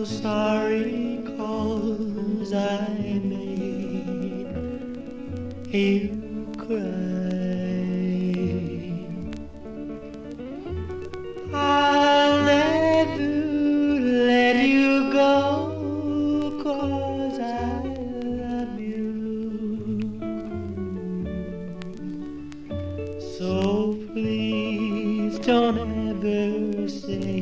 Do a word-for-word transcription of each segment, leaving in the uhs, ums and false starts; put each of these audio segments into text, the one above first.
so sorry 'cause I made you cry. I'll never let you go 'cause I love you. So please don't ever say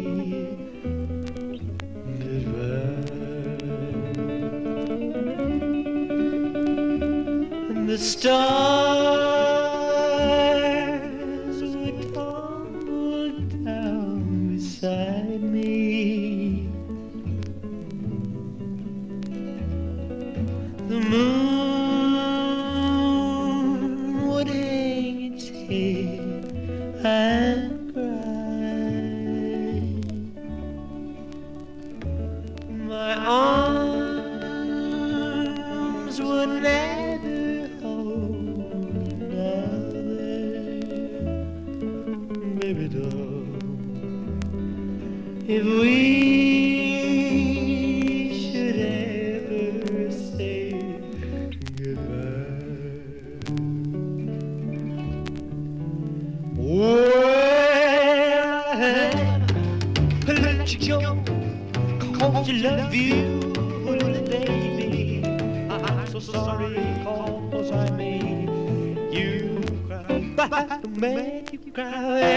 the stars would tumble down beside me. The moon would hang its head and cry. My arms would never baby doll, if we should ever say goodbye. Well, let you go 'cause you love you, baby. I'm so sorry 'cause I made you cry. But I made you cry.